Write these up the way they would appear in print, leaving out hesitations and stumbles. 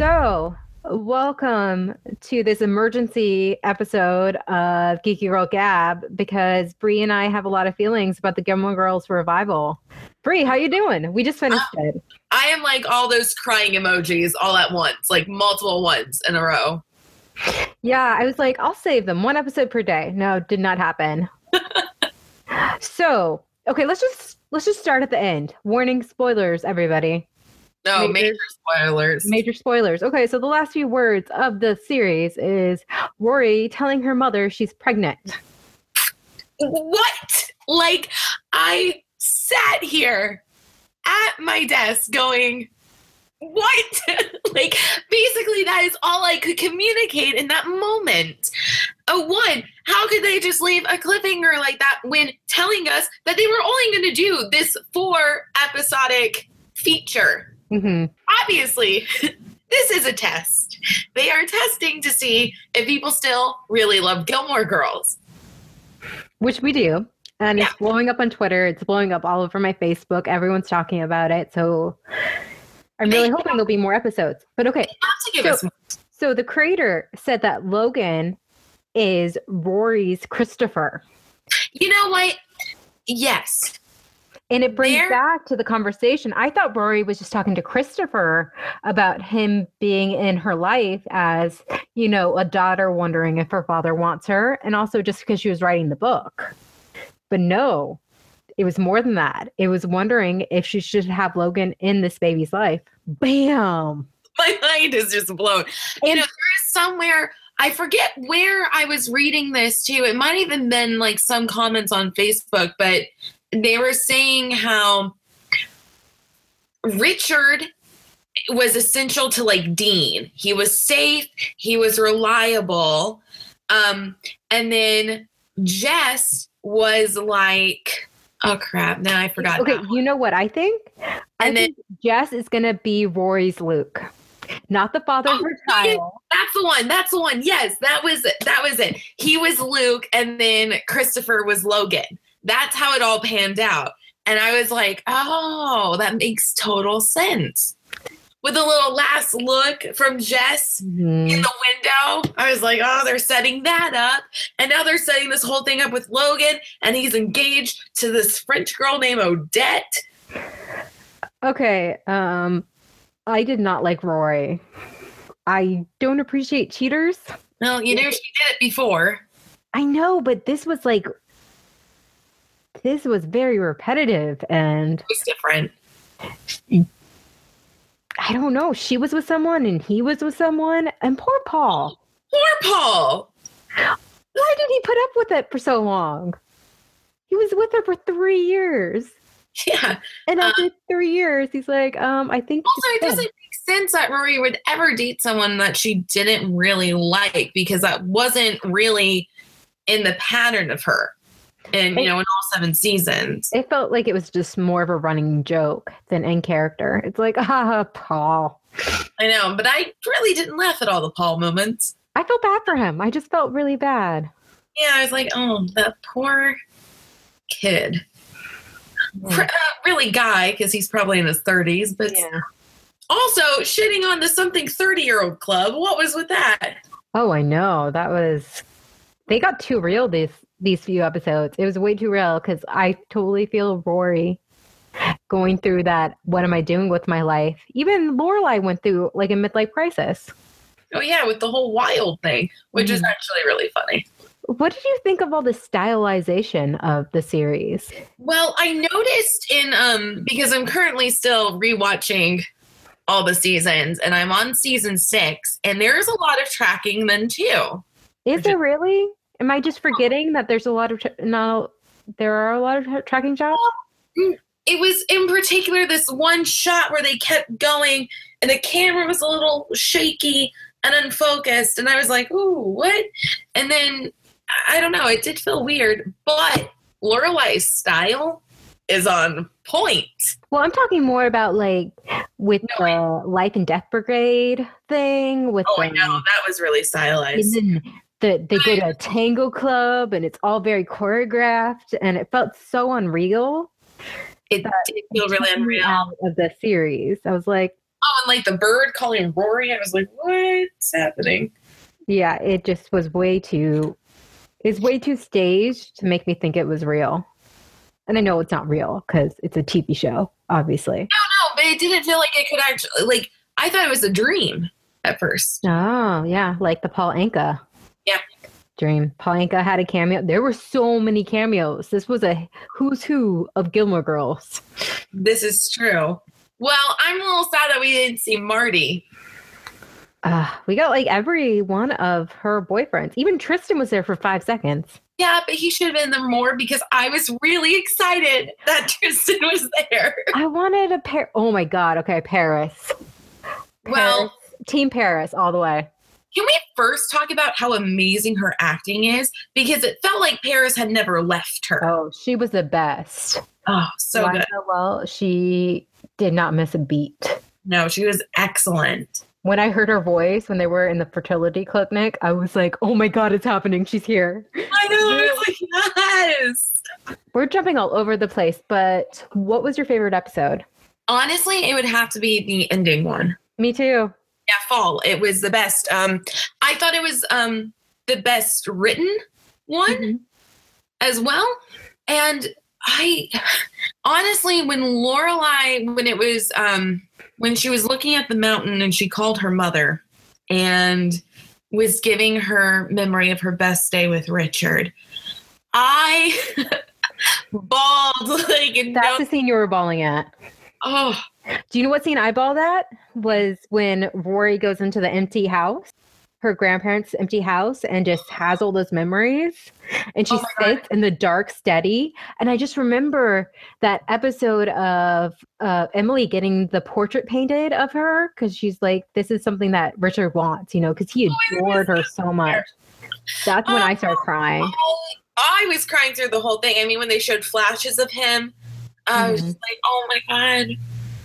So, welcome to this emergency episode of Geeky Girl Gab because Bree and I have a lot of feelings about the Gilmore Girls revival. Bree, how you doing? We just finished it. I am like all those crying emojis all at once, like multiple ones in a row. Yeah, I was like, I'll save them one episode per day. No, did not happen. So, okay, let's just start at the end. Warning, spoilers, everybody. No, major spoilers. Major spoilers. Okay, so the last few words of the series is Rory telling her mother she's pregnant. What? Like, I sat here at my desk going, what? Like, basically, that is all I could communicate in that moment. One, how could they just leave a cliffhanger like that when telling us that they were only going to do this 4-episodic feature? Mm-hmm. Obviously, this is a test. They are testing to see if people still really love Gilmore Girls. Which we do. And It's blowing up on Twitter. It's blowing up all over my Facebook. Everyone's talking about it. So I'm really hoping there'll be more episodes. But okay. So the creator said that Logan is Rory's Christopher. You know what? Yes. And it brings back to the conversation. I thought Rory was just talking to Christopher about him being in her life as, you know, a daughter wondering if her father wants her. And also just because she was writing the book. But no, it was more than that. It was wondering if she should have Logan in this baby's life. Bam! My mind is just blown. You know, there is somewhere, I forget where I was reading this too. It might even been like some comments on Facebook, but they were saying how Richard was essential to like Dean. He was safe. He was reliable. And then Jess was like, oh crap. Now I forgot. Okay. You know what I think? I think Jess is going to be Rory's Luke. Not the father of her child. That's the one. Yes, that was it. He was Luke and then Christopher was Logan. That's how it all panned out. And I was like, oh, that makes total sense. With a little last look from Jess in the window, I was like, oh, they're setting that up. And now they're setting this whole thing up with Logan, and he's engaged to this French girl named Odette. Okay, I did not like Rory. I don't appreciate cheaters. Well, you know, she did it before. I know, but this was very repetitive and it was different. I don't know. She was with someone and he was with someone. And poor Paul. Why did he put up with it for so long? He was with her for 3 years. Yeah. And after 3 years, he's like, I think. Also, it doesn't make sense that Rory would ever date someone that she didn't really like because that wasn't really in the pattern of her. And, you know, in all 7 seasons. It felt like it was just more of a running joke than in character. It's like, Paul. I know, but I really didn't laugh at all the Paul moments. I felt bad for him. I just felt really bad. Yeah, I was like, oh, that poor kid. Really guy, because he's probably in his 30s. But also, shitting on the something 30-year-old club. What was with that? Oh, I know. That was... They got too real these few episodes. It was way too real because I totally feel Rory going through that. What am I doing with my life? Even Lorelai went through like a midlife crisis. Oh yeah, with the whole wild thing, which is actually really funny. What did you think of all the stylization of the series? Well, I noticed in because I'm currently still rewatching all the seasons, and I'm on season 6, and there's a lot of tracking then too. Is there really? Am I just forgetting that there's a lot of there are a lot of tracking shots? It was in particular this one shot where they kept going and the camera was a little shaky and unfocused. And I was like, ooh, what? And then, I don't know, it did feel weird. But Lorelai's style is on point. Well, I'm talking more about like with the Life and Death Brigade thing. I know. That was really stylized. And then they go to a tango club and it's all very choreographed and it felt so unreal. It did feel really unreal. Out of the series. I was like, oh, like the bird calling Rory, I was like, what's happening? Yeah, it just was it's way too staged to make me think it was real. And I know it's not real because it's a TV show, obviously. No, but it didn't feel like it could actually, like, I thought it was a dream at first. Oh, yeah, like the Paul Anka. Yeah. Dream. Paul Anka had a cameo. There were so many cameos. This was a who's who of Gilmore Girls. This is true. Well, I'm a little sad that we didn't see Marty. We got like every one of her boyfriends. Even Tristan was there for 5 seconds. Yeah, but he should have been there more because I was really excited that Tristan was there. I wanted a pair. Oh my God. Okay, Paris. Well, Team Paris all the way. Can we first talk about how amazing her acting is? Because it felt like Paris had never left her. Oh, she was the best. Oh, so good. Well, she did not miss a beat. No, she was excellent. When I heard her voice when they were in the fertility clinic, I was like, oh my God, it's happening. She's here. I know. I was like, yes. We're jumping all over the place, but what was your favorite episode? Honestly, it would have to be the ending one. Me too. Yeah, fall. It was the best. I thought it was the best written one as well. And I honestly, when Lorelai, when it was when she was looking at the mountain and she called her mother and was giving her memory of her best day with Richard, I bawled like. That's the scene you were bawling at. Oh. Do you know what scene I bawled at? Was when Rory goes into the empty house, her grandparents' empty house, and just has all those memories. And she sits in the dark steady. And I just remember that episode of Emily getting the portrait painted of her because she's like, this is something that Richard wants, you know, because he adored her so much. That's when I started crying. I was crying through the whole thing. I mean, when they showed flashes of him, I was just like, oh my God.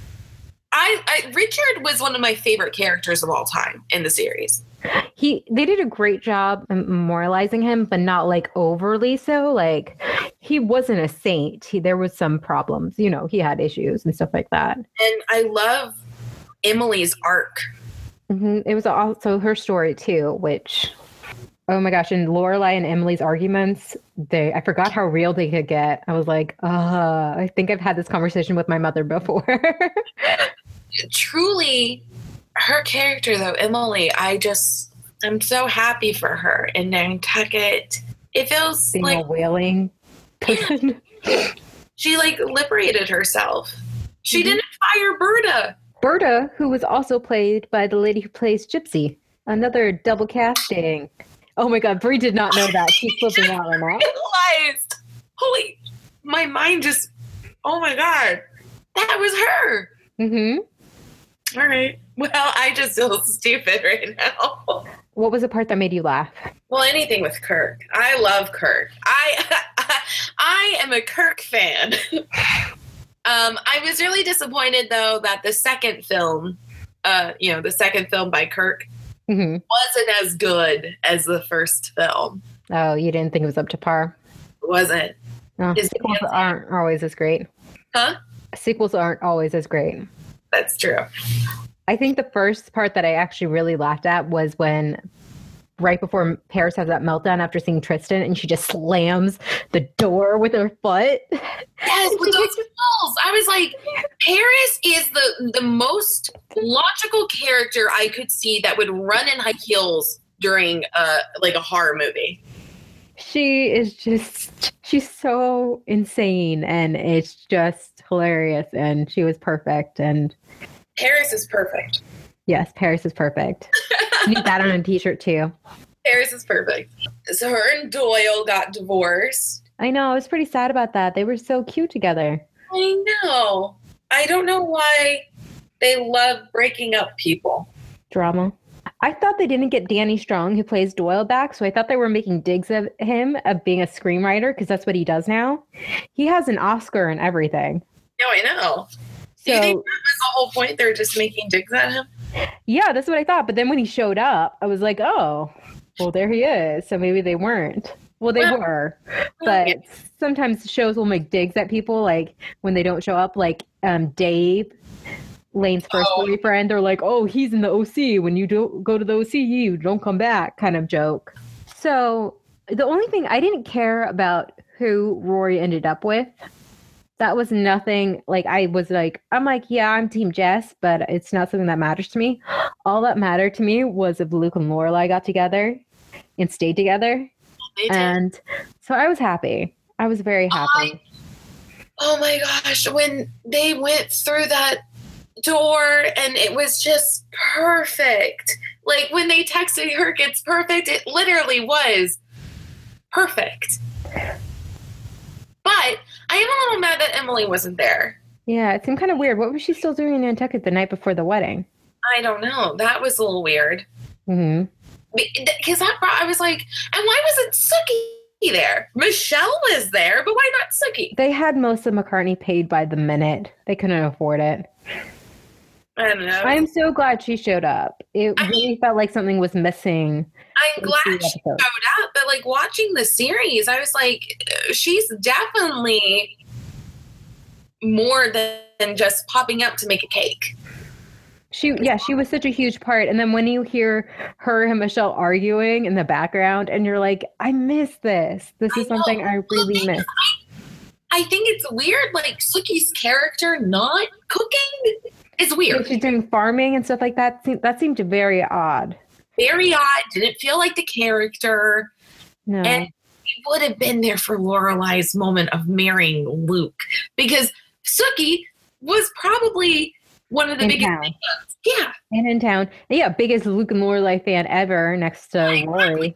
Richard was one of my favorite characters of all time in the series. They did a great job memorializing him, but not like overly so. Like he wasn't a saint. There was some problems, you know, he had issues and stuff like that. And I love Emily's arc. It was also her story too, which, oh my gosh. And Lorelai and Emily's arguments, I forgot how real they could get. I was like, I think I've had this conversation with my mother before. Truly, her character though, Emily, I'm so happy for her in Nantucket. It feels being like a whaling person. She like liberated herself. She didn't fire Berta. Berta, who was also played by the lady who plays Gypsy. Another double casting. Oh my God, Brie did not know that. She's flipping out right now. Realized. Holy, my mind just, oh my God, that was her. All right. Well, I just feel stupid right now. What was the part that made you laugh? Well, anything with Kirk. I love Kirk. I am a Kirk fan. I was really disappointed though that the second film, the second film by Kirk, wasn't as good as the first film. Oh, you didn't think it was up to par? It wasn't. No, sequels aren't always as great. Huh? Sequels aren't always as great. That's true. I think the first part that I actually really laughed at was when right before Paris has that meltdown after seeing Tristan and she just slams the door with her foot. Yes, with those heels. I was like, Paris is the most logical character I could see that would run in high heels during a horror movie. She's so insane and it's just hilarious and she was perfect and Paris is perfect. Yes, Paris is perfect. You need that on a t-shirt too. Paris is perfect. So her and Doyle got divorced. I know. I was pretty sad about that. They were so cute together. I know. I don't know why they love breaking up people. Drama. I thought they didn't get Danny Strong, who plays Doyle, back, so I thought they were making digs of him of being a screenwriter, because that's what he does now. He has an Oscar and everything. No, I know. Do you think that was the whole point? They're just making digs at him? Yeah, that's what I thought. But then when he showed up, I was like, oh, well, there he is. So maybe they weren't. Well, they were. But sometimes shows will make digs at people, like when they don't show up, like Dave Lane's first boyfriend. They're like, oh, he's in the OC. When you don't go to the OC, you don't come back kind of joke. So the only thing I didn't care about who Rory ended up with. That was nothing. Like, I'm like, yeah, I'm Team Jess, but it's not something that matters to me. All that mattered to me was if Luke and Lorelai got together and stayed together. And so I was happy. I was very happy. Oh my gosh, when they went through that door and it was just perfect. Like when they texted Kirk, it's perfect. It literally was perfect. But I am a little mad that Emily wasn't there. Yeah, it seemed kind of weird. What was she still doing in Nantucket the night before the wedding? I don't know. That was a little weird. Mm-hmm. Because I was like, and why wasn't Sookie there? Michelle was there, but why not Sookie? They had Melissa McCartney paid by the minute. They couldn't afford it. I don't know. I'm so glad she showed up. It really felt like something was missing. I'm glad she showed up, but like watching the series, I was like, she's definitely more than just popping up to make a cake. She was such a huge part. And then when you hear her and Michelle arguing in the background, and you're like, I miss this. This is something I really miss. I think it's weird, like Sookie's character not cooking is weird. Like she's doing farming and stuff like that. That seemed very odd. Very odd. Didn't feel like the character. No. And it would have been there for Lorelai's moment of marrying Luke. Because Sookie was probably one of the biggest fans. Yeah. And in town. And yeah, biggest Luke and Lorelai fan ever next to Rory.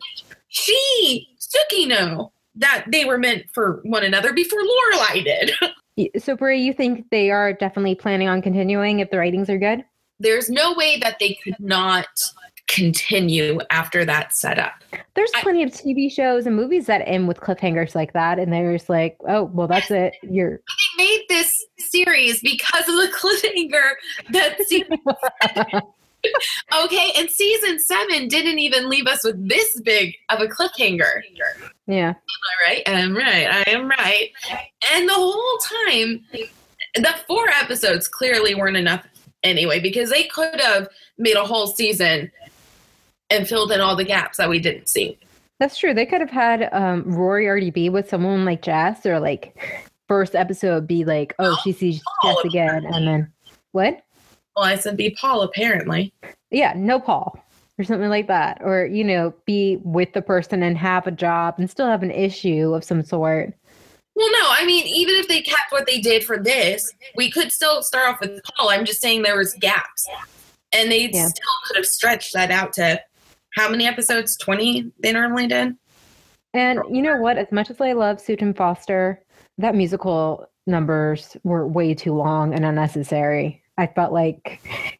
Sookie knew that they were meant for one another before Lorelai did. So, Brie, you think they are definitely planning on continuing if the ratings are good? There's no way that they could not continue after that setup. There's plenty of TV shows and movies that end with cliffhangers like that, and there's like, oh, well, that's it. They made this series because of the cliffhanger that season okay, and season 7 didn't even leave us with this big of a cliffhanger. Yeah. I'm right. And the whole time, the 4 episodes clearly weren't enough anyway, because they could have made a whole season and filled in all the gaps that we didn't see. That's true. They could have had Rory already be with someone like Jess, or like first episode be like, oh, she sees Jess again, and then what? Well, I said be Paul, apparently. Yeah, no Paul. Or something like that. Or, be with the person and have a job and still have an issue of some sort. Well, no, I mean, even if they kept what they did for this, we could still start off with Paul. I'm just saying there was gaps. And they still could have stretched that out to how many episodes? 20 they normally did? And you know what? As much as I love Susan Foster, that musical numbers were way too long and unnecessary. I felt like,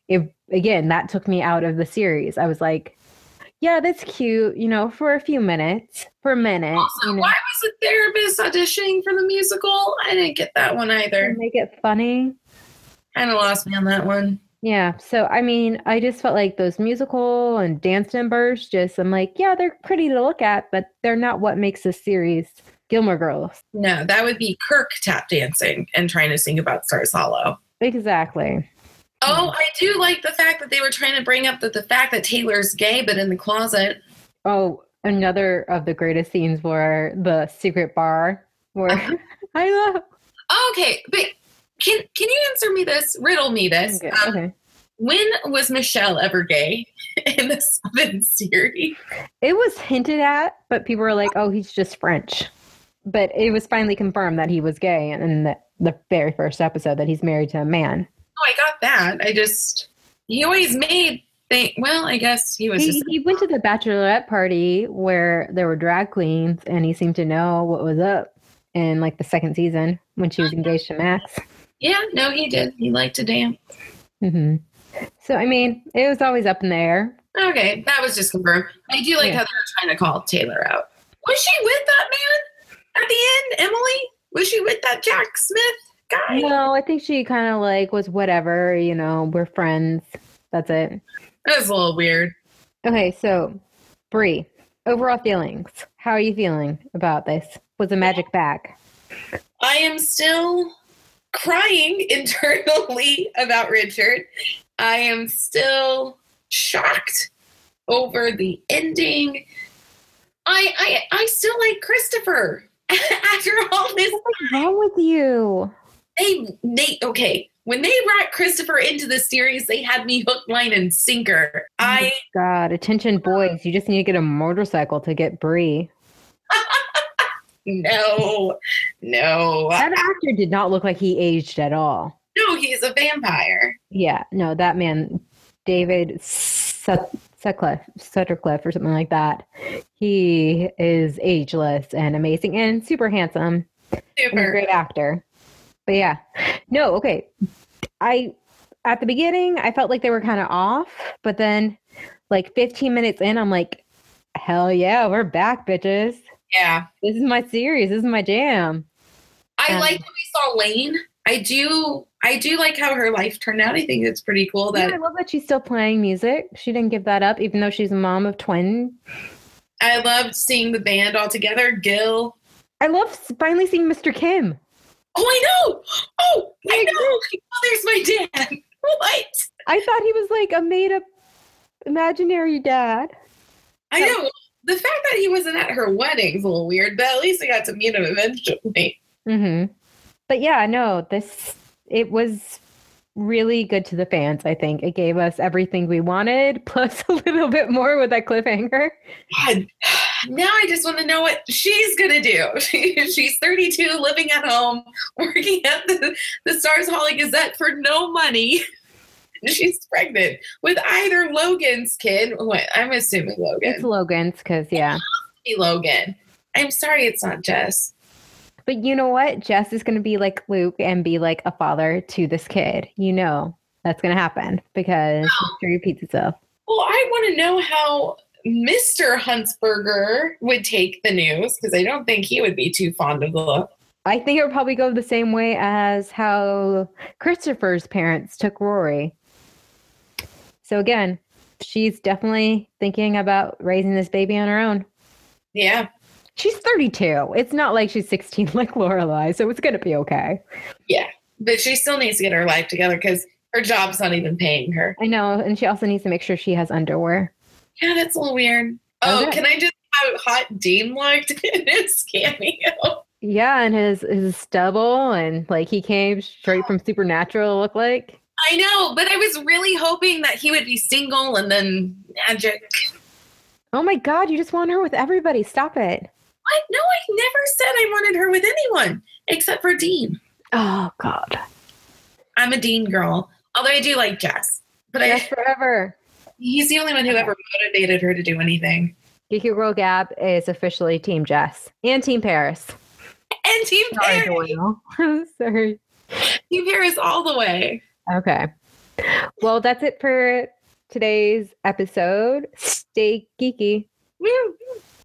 that took me out of the series. I was like, yeah, that's cute, for a few minutes, for a minute. Also, why was the therapist auditioning for the musical? I didn't get that one either. Make it funny. Kind of lost me on that one. Yeah. So, I just felt like those musical and dance numbers, I'm like, yeah, they're pretty to look at, but they're not what makes this series Gilmore Girls. No, that would be Kirk tap dancing and trying to sing about Stars Hollow. Exactly. Oh, I do like the fact that they were trying to bring up the fact that Taylor's gay, but in the closet. Oh, another of the greatest scenes were the secret bar where I love. Okay, but can you answer me this? Riddle me this. Okay. When was Michelle ever gay in the 7th series? It was hinted at, but people were like, oh, he's just French. But it was finally confirmed that he was gay in the very first episode, that he's married to a man. Oh, I got that. He always made I guess he was He went to the bachelorette party where there were drag queens, and he seemed to know what was up in like the 2nd season when she was engaged to Max. Yeah, no, he did. He liked to dance. Mm-hmm. So, it was always up in the air. Okay, that was just confirmed. I do like how they were trying to call Taylor out. Was she with that man at the end, Emily? Was she with that Jack Smith guy? No, I think she kind of was whatever, we're friends. That's it. That was a little weird. Okay, so, Brie, overall feelings. How are you feeling about this? Was the magic back? I am still crying internally about Richard. I am still shocked over the ending. I still like Christopher after all this. What's wrong with you? Okay. When they brought Christopher into the series, they had me hook, line, and sinker. Oh God, attention boys, you just need to get a motorcycle to get Bree. No. That actor did not look like he aged at all. No, he's a vampire. Yeah, no, that man, David Sutcliffe or something like that. He is ageless and amazing and super handsome. And a great actor. But yeah, no, okay. At the beginning, I felt like they were kind of off, but then like 15 minutes in, I'm like, hell yeah, we're back, bitches. Yeah. This is my series. This is my jam. I like that we saw Lane. I do like how her life turned out. I think it's pretty cool that I love that she's still playing music. She didn't give that up, even though she's a mom of twins. I loved seeing the band all together. Gil. I love finally seeing Mr. Kim. Oh, I know. Oh, I know. Oh, there's my dad. What? I thought he was like a made-up imaginary dad. I know. The fact that he wasn't at her wedding is a little weird, but at least I got to meet him eventually. Mm-hmm. But yeah, no, it was really good to the fans, I think. It gave us everything we wanted, plus a little bit more with that cliffhanger. God, now I just want to know what she's going to do. She's 32, living at home, working at the Stars Holly Gazette for no money. She's pregnant with either Logan's kid. What? I'm assuming Logan. It's Logan's because, yeah. It Logan. I'm sorry it's not Jess. But you know what? Jess is going to be like Luke and be like a father to this kid. You know that's going to happen because history repeats itself. Well, I want to know how Mr. Huntsberger would take the news because I don't think he would be too fond of the. I think it would probably go the same way as how Christopher's parents took Rory. So again, she's definitely thinking about raising this baby on her own. Yeah. She's 32. It's not like she's 16 like Lorelai, so it's going to be okay. Yeah, but she still needs to get her life together because her job's not even paying her. I know, and she also needs to make sure she has underwear. Yeah, that's a little weird. Oh, okay. Can I just how hot Dean looked in his cameo? Yeah, and his stubble, and like he came straight from Supernatural, it looked like. I know, but I was really hoping that he would be single and then magic. Oh my God, you just want her with everybody. Stop it. What? No, I never said I wanted her with anyone except for Dean. Oh God. I'm a Dean girl. Although I do like Jess. But Jess forever. He's the only one who ever motivated her to do anything. Geeky Girl Gab is officially Team Jess. And Team Paris. And Team Paris. Sorry. Team Paris all the way. Okay. Well, that's it for today's episode. Stay geeky. Woo.